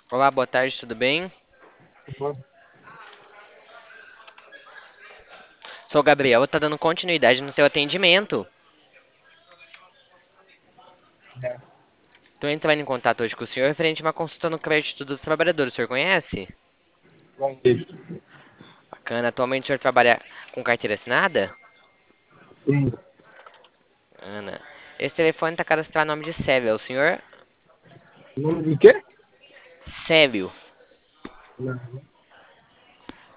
Olá, boa tarde, tudo bem? Bom, Sou o Gabriel, tá dando continuidade no seu atendimento. é, Tô entrando em contato hoje com o senhor referente a uma consulta no crédito dos trabalhadores. O senhor conhece? bom dia. Bacana. Atualmente o senhor trabalha com carteira assinada? Sim, Ana. Esse telefone tá cadastrado no nome de Sérvio. É o senhor? o nome de quê? Sérvio. Não.